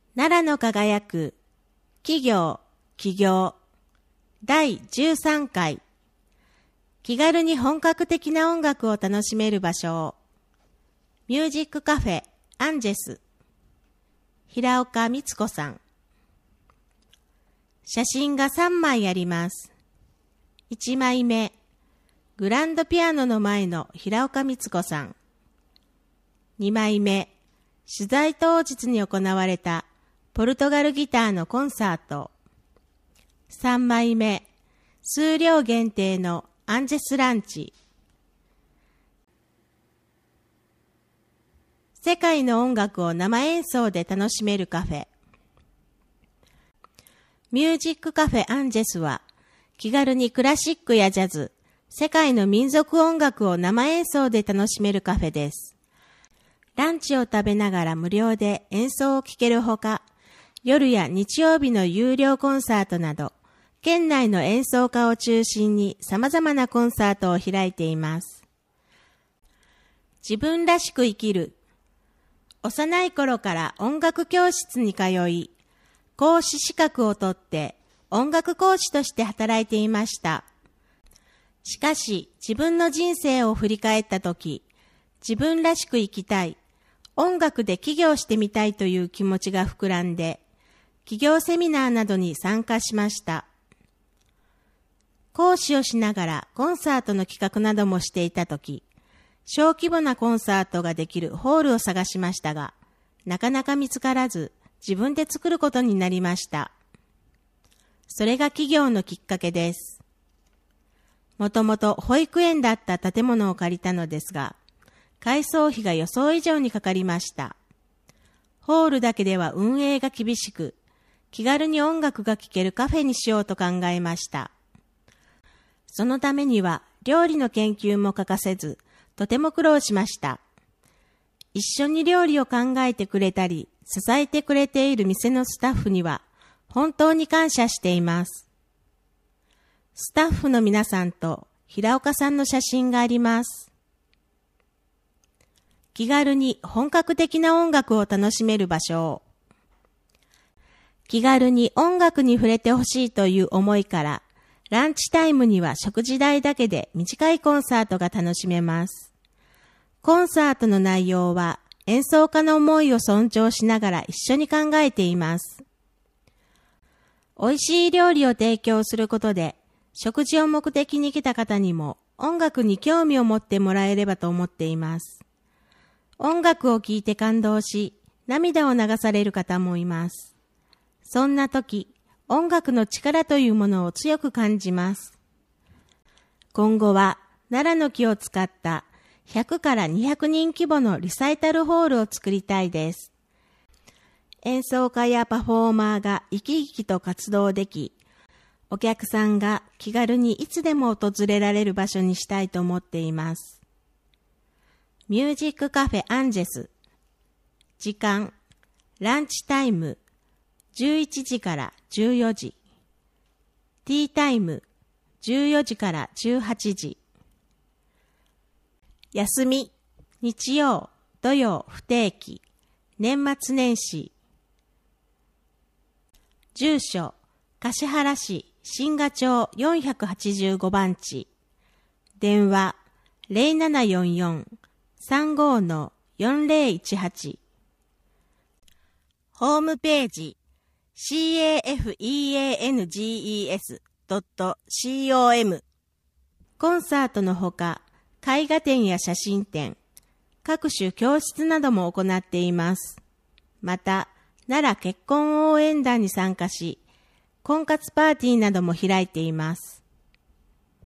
奈良の輝く企業起業第13回気軽に本格的な音楽を楽しめる場所をミュージックカフェアンジェス平岡光子さん。写真が3枚あります。1枚目、グランドピアノの前の平岡光子さん。2枚目、取材当日に行われたポルトガルギターのコンサート。3枚目、数量限定のアンジェスランチ。世界の音楽を生演奏で楽しめるカフェ。ミュージックカフェアンジェスは、気軽にクラシックやジャズ、世界の民族音楽を生演奏で楽しめるカフェです。ランチを食べながら無料で演奏を聴けるほか、夜や日曜日の有料コンサートなど、県内の演奏家を中心に様々なコンサートを開いています。自分らしく生きる。幼い頃から音楽教室に通い、講師資格を取って音楽講師として働いていました。しかし自分の人生を振り返ったとき、自分らしく生きたい、音楽で起業してみたいという気持ちが膨らんで、起業セミナーなどに参加しました。講師をしながらコンサートの企画などもしていたとき、小規模なコンサートができるホールを探しましたが、なかなか見つからず、自分で作ることになりました。それが起業のきっかけです。もともと保育園だった建物を借りたのですが、改装費が予想以上にかかりました。ホールだけでは運営が厳しく、気軽に音楽が聴けるカフェにしようと考えました。そのためには料理の研究も欠かせず、とても苦労しました。一緒に料理を考えてくれたり、支えてくれている店のスタッフには本当に感謝しています。スタッフの皆さんと平岡さんの写真があります。気軽に本格的な音楽を楽しめる場所を。気軽に音楽に触れてほしいという思いから、ランチタイムには食事代だけで短いコンサートが楽しめます。コンサートの内容は演奏家の思いを尊重しながら一緒に考えています。美味しい料理を提供することで、食事を目的に来た方にも音楽に興味を持ってもらえればと思っています。音楽を聴いて感動し、涙を流される方もいます。そんな時、音楽の力というものを強く感じます。今後は奈良の木を使った100から200人規模のリサイタルホールを作りたいです。演奏家やパフォーマーが生き生きと活動でき、お客さんが気軽にいつでも訪れられる場所にしたいと思っています。ミュージックカフェアンジェス。時間、ランチタイム、11時から14時。ティータイム、14時から18時。休み、日曜、土曜不定期、年末年始。住所、橿原市新賀町485番地。電話、0744-35-4018。ホームページ、cafeanges.com。コンサートのほか、絵画展や写真展、各種教室なども行っています。また、奈良結婚応援団に参加し、婚活パーティーなども開いています。